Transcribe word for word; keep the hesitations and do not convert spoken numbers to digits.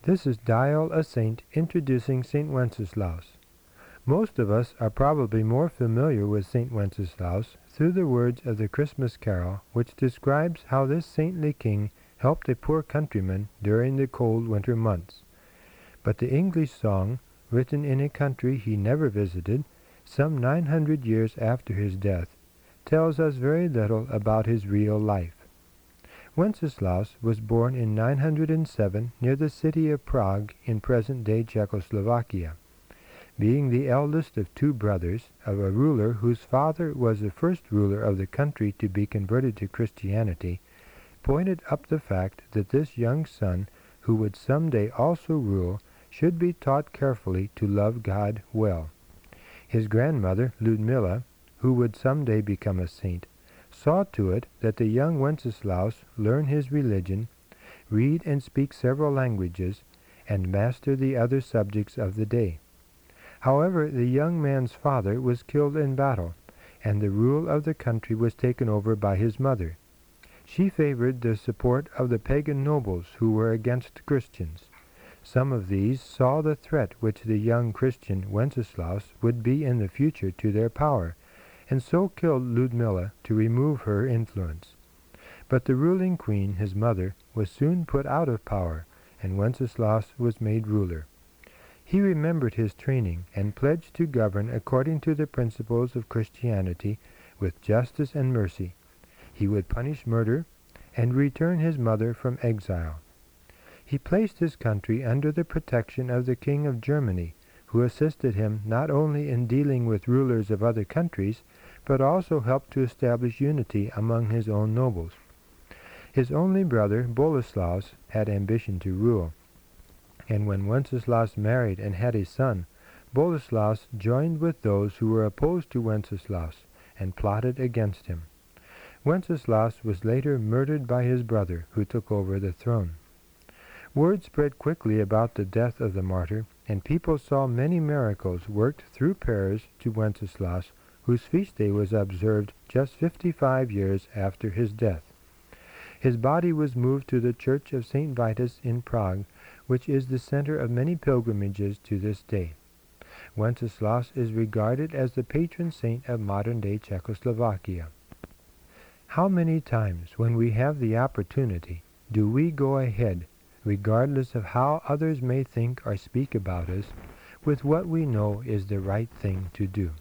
This is Dial a Saint introducing Saint Wenceslaus. Most of us are probably more familiar with Saint Wenceslaus through the words of the Christmas carol, which describes how this saintly king helped a poor countryman during the cold winter months. But the English song, written in a country he never visited, some nine hundred years after his death, tells us very little about his real life. Wenceslaus was born in nine hundred seven near the city of Prague in present-day Czechoslovakia. Being the eldest of two brothers of a ruler whose father was the first ruler of the country to be converted to Christianity, pointed up the fact that this young son, who would someday also rule, should be taught carefully to love God well. His grandmother, Ludmilla, who would someday become a saint, saw to it that the young Wenceslaus learn his religion, read and speak several languages, and master the other subjects of the day. However, the young man's father was killed in battle, and the rule of the country was taken over by his mother. She favored the support of the pagan nobles who were against Christians. Some of these saw the threat which the young Christian Wenceslaus would be in the future to their power, and so killed Ludmilla to remove her influence. But the ruling queen, his mother, was soon put out of power, and Wenceslaus was made ruler. He remembered his training and pledged to govern according to the principles of Christianity with justice and mercy. He would punish murder and return his mother from exile. He placed his country under the protection of the King of Germany, who assisted him not only in dealing with rulers of other countries, but also helped to establish unity among his own nobles. His only brother, Boleslaus, had ambition to rule, and when Wenceslaus married and had a son, Boleslaus joined with those who were opposed to Wenceslaus and plotted against him. Wenceslaus was later murdered by his brother, who took over the throne. Word spread quickly about the death of the martyr, and people saw many miracles worked through prayers to Wenceslaus, whose feast day was observed just fifty-five years after his death. His body was moved to the Church of Saint Vitus in Prague, which is the center of many pilgrimages to this day. Wenceslaus is regarded as the patron saint of modern-day Czechoslovakia. How many times, when we have the opportunity, do we go ahead, regardless of how others may think or speak about us, with what we know is the right thing to do?